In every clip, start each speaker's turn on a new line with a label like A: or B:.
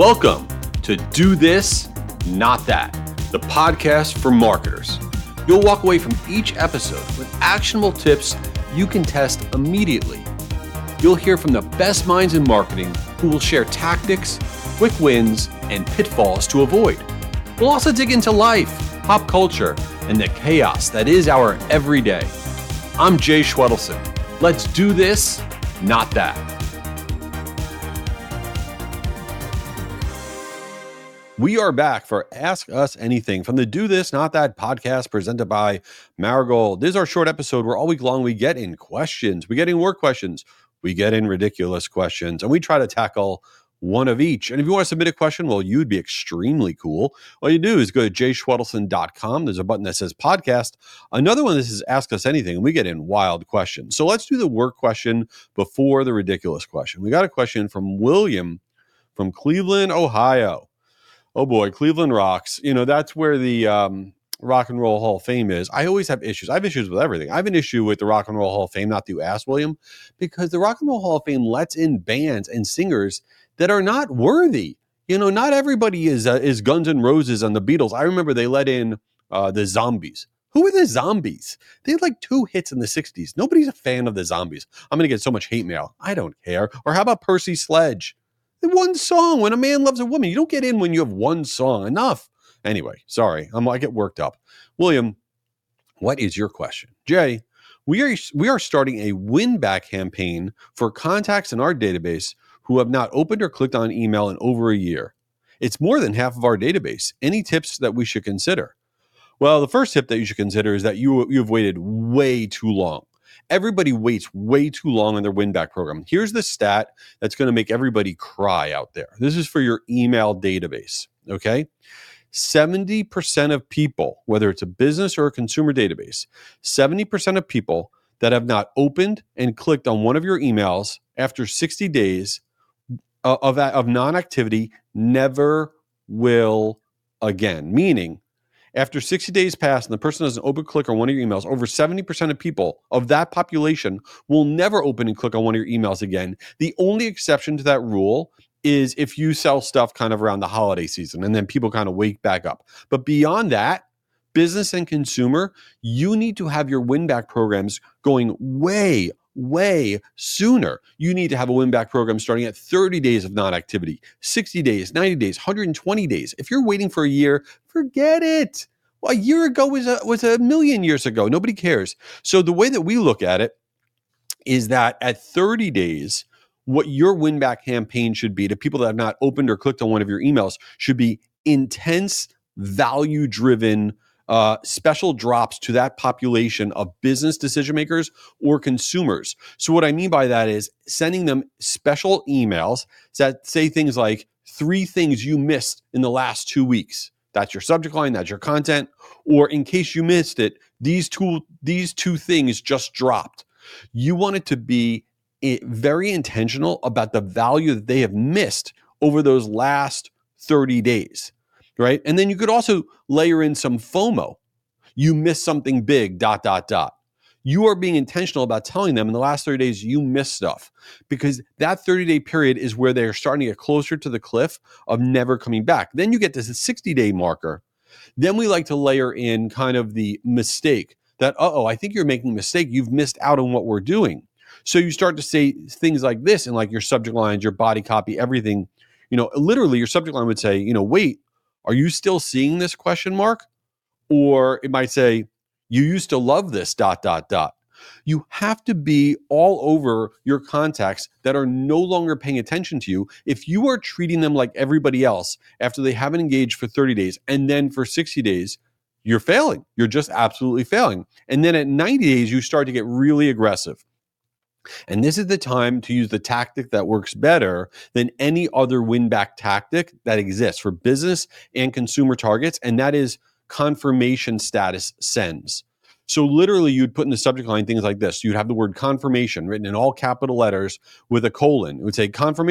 A: Welcome to Do This, Not That, the podcast for marketers. You'll walk away from each episode with actionable tips you can test immediately. You'll hear from the best minds in marketing who will share tactics, quick wins, and pitfalls to avoid. We'll also dig into life, pop culture, and the chaos that is our everyday. I'm Jay Schwedelson. Let's do this, not that. We are back for Ask Us Anything from the Do This, Not That podcast presented by Marigold. This is our short episode where all week long we get in questions. We get in work questions. We get in ridiculous questions. And we try to tackle one of each. And if you want to submit a question, well, you'd be extremely cool. All you do is go to jschwedelson.com. There's a button that says podcast. Another one that says Ask Us Anything. And we get in wild questions. So let's do the work question before the ridiculous question. We got a question from William from Cleveland, Ohio. Oh boy, Cleveland rocks. You know, that's where the Rock and Roll Hall of Fame is. I always have issues. I have issues with everything. I have an issue with the Rock and Roll Hall of Fame, not that you asked, William, because the Rock and Roll Hall of Fame lets in bands and singers that are not worthy. You know, not everybody is Guns N' Roses and the Beatles. I remember they let in the Zombies. Who are the Zombies? They had like 2 hits in the 60s. Nobody's a fan of the Zombies. I'm going to get so much hate mail. I don't care. Or how about Percy Sledge? One song, When a Man Loves a Woman. You don't get in when you have one song. Enough. Anyway, sorry. I get worked up. William, what is your question? Jay, we are starting a win-back campaign for contacts in our database who have not opened or clicked on email in over a year. It's more than half of our database. Any tips that we should consider? Well, the first tip that you should consider is that you've waited way too long. Everybody waits way too long on their win-back program. Here's the stat that's going to make everybody cry out there. This is for your email database, okay? 70% of people, whether it's a business or a consumer database, 70% of people that have not opened and clicked on one of your emails after 60 days of non-activity never will again. Meaning, after 60 days pass and the person doesn't open, click on one of your emails, over 70% of people of that population will never open and click on one of your emails again. The only exception to that rule is if you sell stuff kind of around the holiday season and then people kind of wake back up. But beyond that, business and consumer, you need to have your win-back programs going way sooner. You need to have a win-back program starting at 30 days of non-activity, 60 days, 90 days, 120 days. If you're waiting for a year, forget it. Well, a year ago was a million years ago. Nobody cares. So the way that we look at it is that at 30 days, what your win-back campaign should be to people that have not opened or clicked on one of your emails should be intense, value-driven special drops to that population of business decision makers or consumers. So what I mean by that is sending them special emails that say things like 3 things you missed in the last 2 weeks. That's your subject line, that's your content. Or in case you missed it, these two things just dropped. You want it to be very intentional about the value that they have missed over those last 30 days. Right? And then you could also layer in some FOMO. You missed something big, ... You are being intentional about telling them in the last 30 days you missed stuff, because that 30-day period is where they're starting to get closer to the cliff of never coming back. Then you get to the 60-day marker. Then we like to layer in kind of the mistake that, I think you're making a mistake. You've missed out on what we're doing. So you start to say things like this in like your subject lines, your body copy, everything. You know, literally your subject line would say, wait, are you still seeing this question mark? Or it might say, you used to love this ... You have to be all over your contacts that are no longer paying attention to you. If you are treating them like everybody else after they haven't engaged for 30 days and then for 60 days, you're failing. You're just absolutely failing. And then at 90 days, you start to get really aggressive. And this is the time to use the tactic that works better than any other win-back tactic that exists for business and consumer targets, and that is confirmation status sends. So literally, you'd put in the subject line things like this. You'd have the word confirmation written in all capital letters with a colon. It would say confirmation :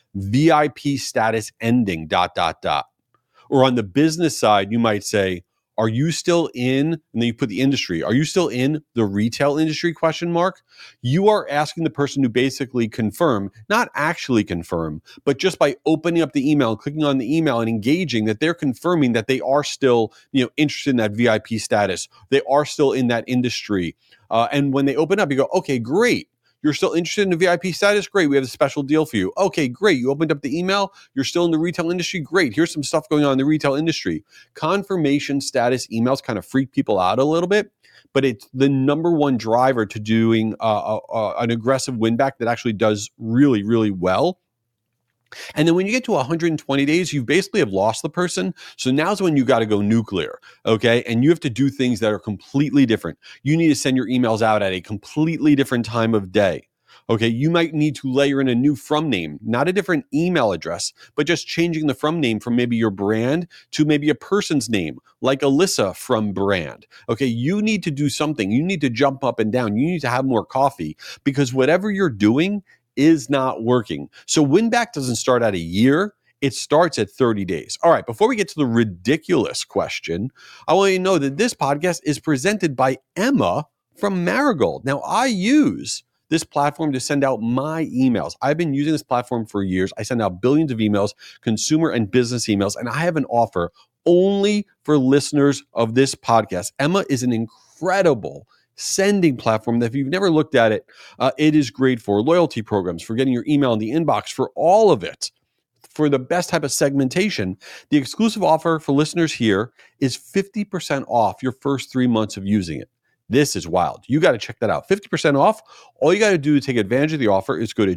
A: VIP status ending ... Or on the business side, you might say, are you still in, and then you put the industry, are you still in the retail industry, question mark? You are asking the person to basically confirm, not actually confirm, but just by opening up the email and clicking on the email and engaging, that they're confirming that they are still, interested in that VIP status. They are still in that industry. And when they open up, you go, okay, great. You're still interested in the VIP status? Great. We have a special deal for you. Okay, great. You opened up the email. You're still in the retail industry? Great. Here's some stuff going on in the retail industry. Confirmation status emails kind of freak people out a little bit, but it's the number one driver to doing an aggressive win back that actually does really, really well. And then when you get to 120 days, you basically have lost the person. So now's when you got to go nuclear, okay? And you have to do things that are completely different. You need to send your emails out at a completely different time of day. Okay, you might need to layer in a new from name, not a different email address, but just changing the from name from maybe your brand to maybe a person's name, like Alyssa from brand. Okay, you need to do something. You need to jump up and down. You need to have more coffee, because whatever you're doing is not working. So win back doesn't start at a year. It starts at 30 days. All right, before we get to the ridiculous question, I want you to know that this podcast is presented by Emma from Marigold. Now, I use this platform to send out my emails. I've been using this platform for years. I send out billions of emails, consumer and business emails, and I have an offer only for listeners of this podcast. Emma is an incredible sending platform that if you've never looked at it, it is great for loyalty programs, for getting your email in the inbox, for all of it, for the best type of segmentation. The exclusive offer for listeners here is 50% off your first 3 months of using it. This is wild. You got to check that out. 50% off. All you got to do to take advantage of the offer is go to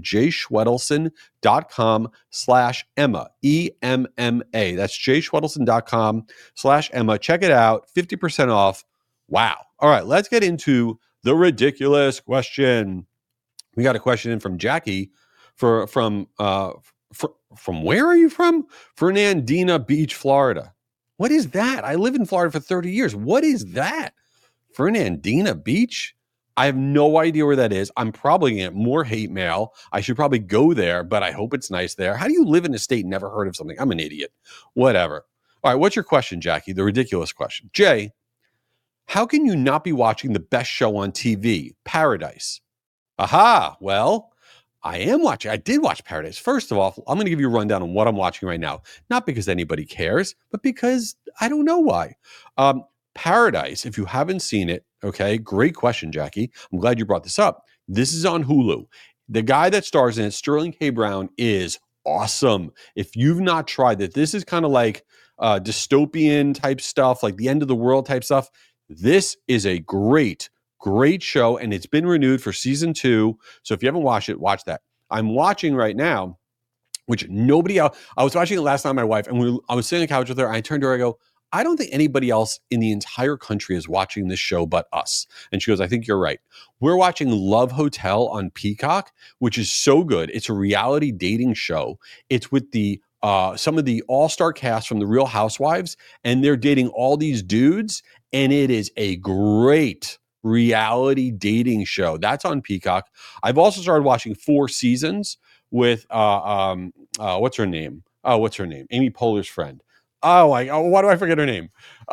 A: jschwedelson.com/Emma, E-M-M-A. That's jschwedelson.com/Emma. Check it out. 50% off. Wow. All right, let's get into the ridiculous question. We got a question in from Jackie from where are you from? Fernandina Beach, Florida. What is that? I live in Florida for 30 years. What is that? Fernandina Beach? I have no idea where that is. I'm probably going to get more hate mail. I should probably go there, but I hope it's nice there. How do you live in a state and never heard of something? I'm an idiot. Whatever. All right, what's your question, Jackie? The ridiculous question. Jay, how can you not be watching the best show on TV, Paradise? Aha, well, I am watching. I did watch Paradise. First of all, I'm going to give you a rundown on what I'm watching right now. Not because anybody cares, but because I don't know why. Paradise, if you haven't seen it, okay, great question, Jackie. I'm glad you brought this up. This is on Hulu. The guy that stars in it, Sterling K. Brown, is awesome. If you've not tried it, this is kind of like dystopian type stuff, like the end of the world type stuff. This is a great show, and it's been renewed for season 2. So if you haven't watched it, watch that. I'm watching right now, which nobody else. I was watching it last night with my wife, and I was sitting on the couch with her, and I turned to her, I go, I don't think anybody else in the entire country is watching this show but us. And she goes, I think you're right. We're watching Love Hotel on Peacock, which is so good. It's a reality dating show. It's with the some of the all-star cast from the Real Housewives, and they're dating all these dudes, and it is a great reality dating show. That's on Peacock. I've also started watching 4 Seasons with what's her name? Amy Poehler's friend. Why do I forget her name?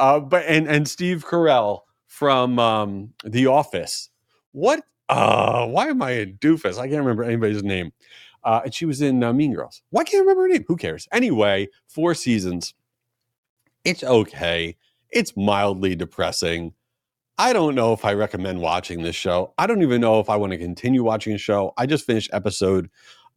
A: And Steve Carell from The Office. What? Why am I a doofus? I can't remember anybody's name. And she was in Mean Girls. Why can't I remember her name? Who cares? Anyway, 4 Seasons. It's okay. It's mildly depressing. I don't know if I recommend watching this show. I don't even know if I want to continue watching a show. I just finished episode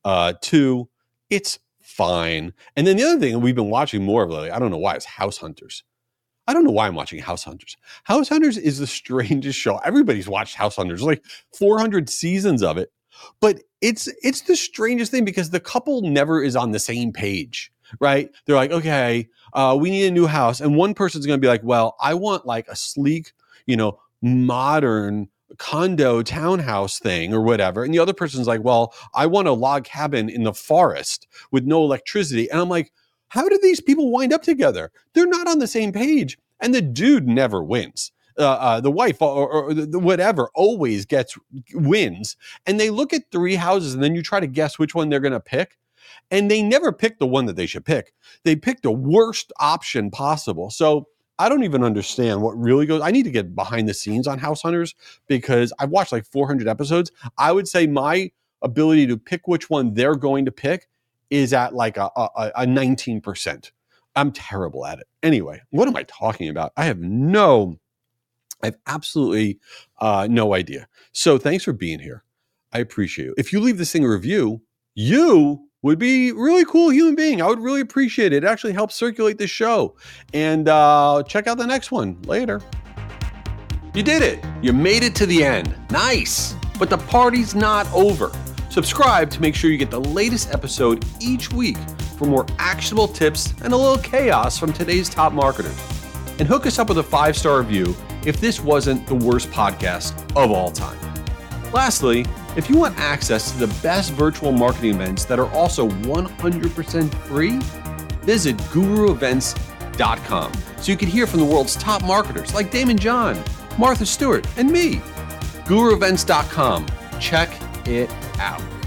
A: 2. It's fine. And then the other thing we've been watching more of lately, I don't know why, is House Hunters. I don't know why I'm watching House Hunters. House Hunters is the strangest show. Everybody's watched House Hunters, like 400 seasons of it. But it's the strangest thing because the couple never is on the same page, right? They're like, okay, we need a new house. And one person's going to be like, well, I want like a sleek, modern condo townhouse thing or whatever. And the other person's like, well, I want a log cabin in the forest with no electricity. And I'm like, how do these people wind up together? They're not on the same page. And the dude never wins. The wife or the whatever always wins. And they look at 3 houses and then you try to guess which one they're going to pick. And they never pick the one that they should pick. They pick the worst option possible. So I don't even understand what really goes. I need to get behind the scenes on House Hunters because I've watched like 400 episodes. I would say my ability to pick which one they're going to pick is at like a 19%. I'm terrible at it. Anyway, what am I talking about? I have absolutely no idea. So thanks for being here. I appreciate you. If you leave this thing a review, you would be a really cool human being. I would really appreciate it. It actually helps circulate the show. And check out the next one later. You did it. You made it to the end. Nice. But the party's not over. Subscribe to make sure you get the latest episode each week for more actionable tips and a little chaos from today's top marketers. And hook us up with a 5-star review if this wasn't the worst podcast of all time. Lastly, if you want access to the best virtual marketing events that are also 100% free, visit guruevents.com so you can hear from the world's top marketers like Damon John, Martha Stewart, and me. guruevents.com. Check it out.